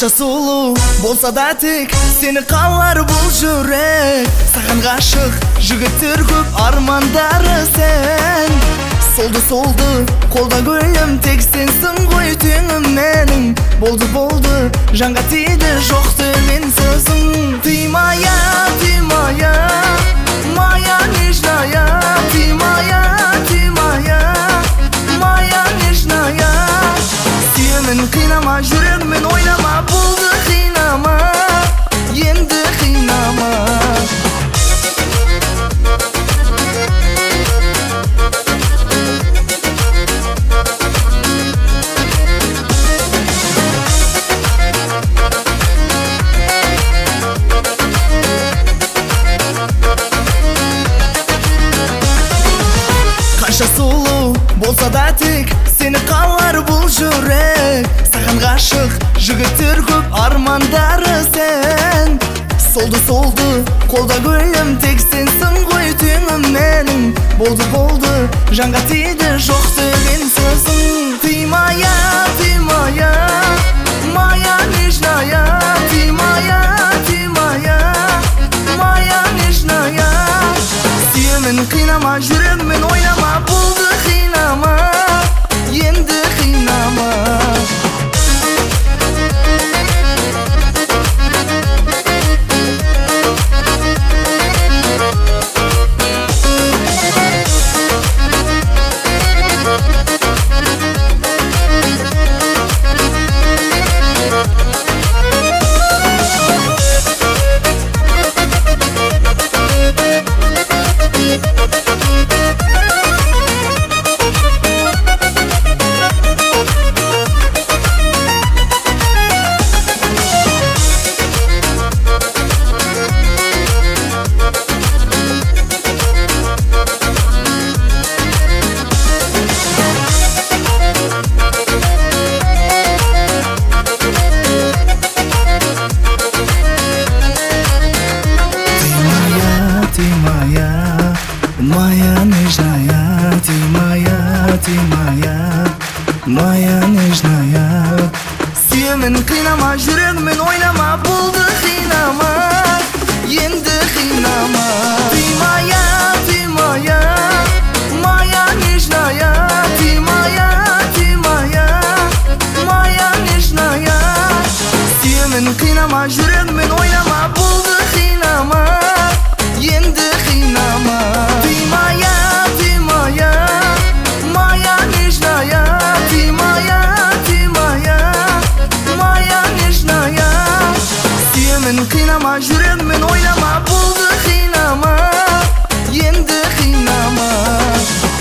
Қанша сұлу болса да тек сені қалар бұл жүрек. Саған ғашық жігіттер көп, армандары сен. Солды қолда гүлім, тек сенсің ғой теңім менің. Болды жанға тиді жоқ деген сөзің. Ты моя, моя нежная. Ты моя, моя нежная. Сүйемін, қинама, жүрегімен ойнама. Болды қинама, енді қинама. Қанша сұлу болса да тек сені қалар бұл жүрек. Саған ғашық жігіттер көп, армандары сен. Солды қолда гүлім, тек сенсің ғой теңім менің. Болды жанға тиді жоқ деген сөзің. Ты моя, моя нежная. Ты моя, моя нежная. Сүйемін, қинама, жүрегімен ойнама. Болды қинама, енді қинама. Моя нежная, ты моя, моя нежная. Сүйемін, қинама, жүрегімен ойнама. Болды қинама, енді қинама. Ты моя, моя нежная. Ты моя, моя нежная. Сүйемін, қинама, жүрегімен ойнама. Болды қинама, енді қинама. Ты моя, моя нежная. Ты моя, моя нежная. Сүйемін, қинама, жүрегімен ойнама. Болды қинама, енді қинама.